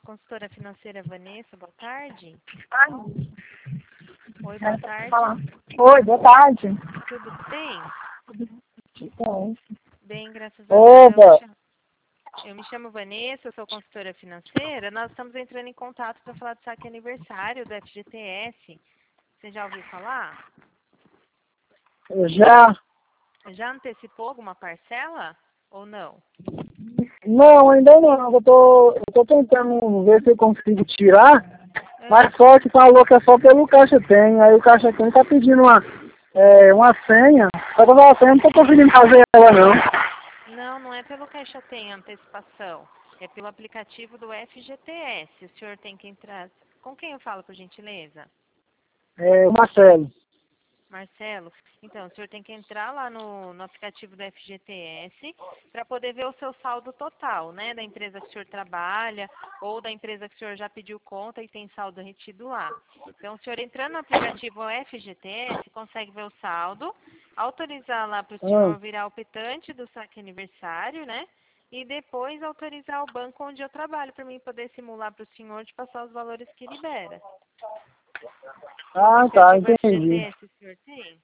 Consultora financeira Vanessa, boa tarde. Ai, Oi, boa tarde. falar. Oi, boa tarde. Tudo bem? Bom. Bem, graças a Deus. Opa, Eu me chamo Vanessa, eu sou consultora financeira. Nós estamos entrando em contato para falar do saque aniversário do FGTS. Você já ouviu falar? já? Já antecipou alguma parcela ou não? Não, ainda não. Eu tô tentando ver se eu consigo tirar, mas Ah, só que falou que é só pelo Caixa Tem. Aí o Caixa Tem tá pedindo uma senha. Só que a senha não tô conseguindo fazer ela, não. não, não é pelo Caixa Tem a antecipação. É pelo aplicativo do FGTS. O senhor tem que entrar. Com quem eu falo, por gentileza? É, Marcelo. Marcelo, então, o senhor tem que entrar lá no aplicativo do FGTS para poder ver o seu saldo total, né? Da empresa que o senhor trabalha ou da empresa que o senhor já pediu conta e tem saldo retido lá. Então, o senhor entrando no aplicativo FGTS, consegue ver o saldo, autorizar lá para o Ah, senhor virar o optante do saque aniversário, né? E depois autorizar o banco onde eu trabalho para mim poder simular para o senhor de passar os valores que libera. O tá, aplicativo entendi. FGTS o senhor tem?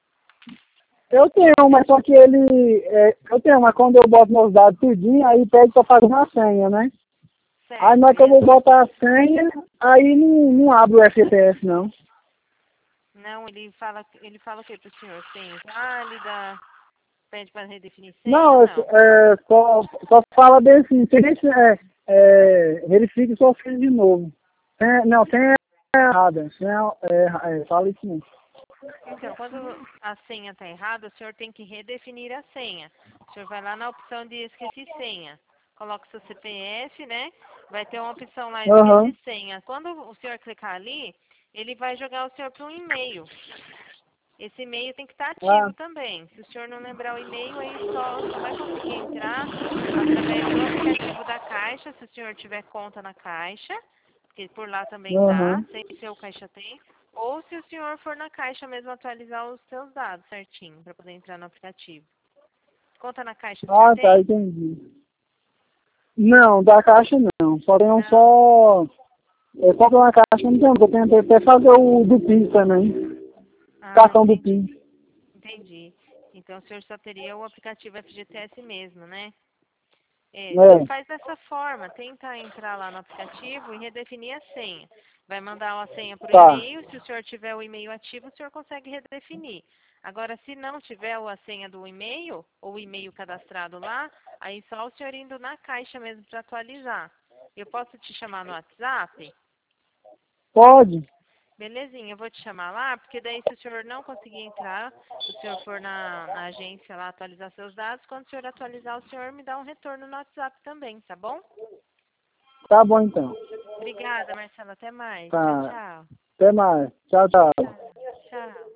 Eu tenho, mas só que eu tenho, mas quando eu boto meus dados tudinho, aí pede pra fazer uma senha, né? Aí na Certo, hora que eu vou botar a senha, aí não abre o FTS, não. não, ele fala o que pro senhor? Senha válida, pede para redefinir senha ou Não, não? só fala bem assim, verifique sua senha de novo. Não, senha errada, fala isso mesmo. Então, quando a senha está errada, o senhor tem que redefinir a senha. O senhor vai lá na opção de esqueci senha. Coloca o seu CPF, né? Vai ter uma opção lá, Aham, esqueci senha. Quando o senhor clicar ali, ele vai jogar o senhor para um e-mail. Esse e-mail tem que estar ah, ativo também. Se o senhor não lembrar o e-mail, aí só vai conseguir entrar através do aplicativo da Caixa, se o senhor tiver conta na Caixa, porque por lá também dá, aham. sem ser o Caixa Tem, ou se o senhor for na Caixa mesmo atualizar os seus dados certinho, para poder entrar no aplicativo. Conta na Caixa o senhor Ah, tá, tem? entendi. Não, da caixa não. Só tem Não. só tem uma caixa, não tem, eu tentei até fazer o do PIS também. Ah, Cartão do entendi. PIS. Entendi. Então o senhor só teria o aplicativo FGTS mesmo, né? É, então É, faz dessa forma, tenta entrar lá no aplicativo e redefinir a senha. Vai mandar uma senha por tá. e-mail, se o senhor tiver o e-mail ativo, o senhor consegue redefinir. Agora, se não tiver a senha do e-mail, ou o e-mail cadastrado lá, aí só o senhor indo na caixa mesmo para atualizar. Eu posso te chamar no WhatsApp? Pode? Belezinha, eu vou te chamar lá, porque daí se o senhor não conseguir entrar, o senhor for na agência lá atualizar seus dados, quando o senhor atualizar, o senhor me dá um retorno no WhatsApp também, tá bom? Tá bom então. Obrigada, Marcela. Até mais. Tchau, Tá. tchau. Até mais. Tchau, tchau. Tchau. Tchau.